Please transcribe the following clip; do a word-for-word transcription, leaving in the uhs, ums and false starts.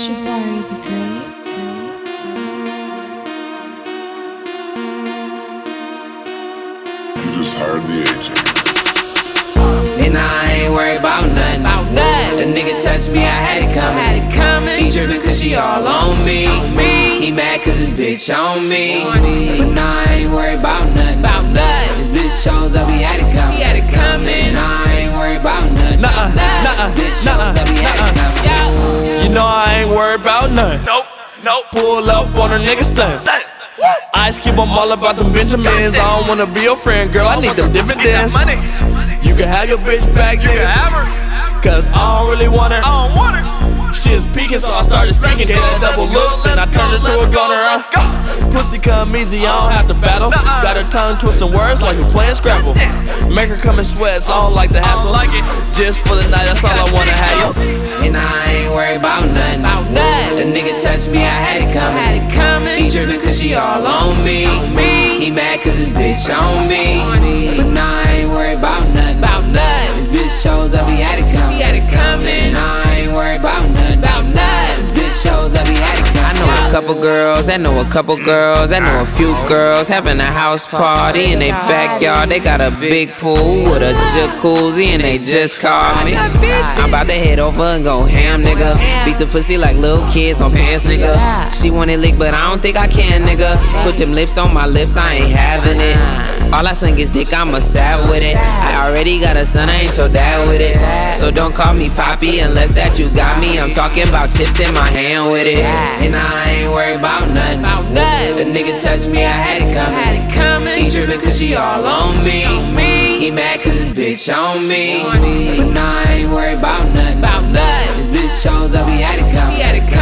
Shibari the Great. You just hired the agent. And I ain't worried about nothing. About nothing. The nigga touched me, I had it coming. Had it coming. He trippin' cause she all on me. He mad cause his bitch on me. But nah, I ain't worried about nothing. About nothing. This bitch shows up, he had it coming. He had it coming. Nah, I ain't worried about nothing. Nuh-uh, nuh-uh, Bitch shows nuh-uh, up, he had it coming. You know I ain't worried about nothing. Nope, nope. Pull up on a nigga stunt. Ice keep I'm all about them Benjamins. I don't wanna be your friend, girl. I need them dividends. You can have your bitch back, you can have her. Cause I don't really want her. I don't want her. She was peeking, so I started speaking. Gave that double look, then I turned it to a gunner. Uh. Pussy come easy, I don't have to battle. Got her tongue twisting words like we're playing Scrabble. Make her come in sweats, I don't like the hassle. Just for the night, that's all I wanna have you. And I ain't worried about nothing. About nothing. The nigga touched me, I had it coming. Had it coming. He trippin' cause she all on me. He mad cause his bitch on me. But nah, I ain't worried about nothing. About nothing. This bitch shows up, he had it coming. He had it coming. Nah, I ain't worried about nothing. About nothing. This bitch shows up, he had it coming. I know a couple girls, I know a couple girls, I know a few girls having a house party in their backyard. They got a big pool with a jacuzzi and they just called me. I'm about to head over and go ham, nigga. Beat the pussy like little kids on pants, nigga. She wanna lick, but I don't think I can, nigga. Put them lips on my lips, I ain't having it. All I sing is dick, I'm a stab with it. I already got a son, I ain't your dad with it. So don't call me Poppy unless that you got me. I'm talking about chips in my hand with it. And I ain't worried about nothing. The nigga touched me, I had it coming. He trippin' cause she all on me. He mad cause his bitch on me. But nah, I ain't worried about nothing. This bitch shows up, he had it coming.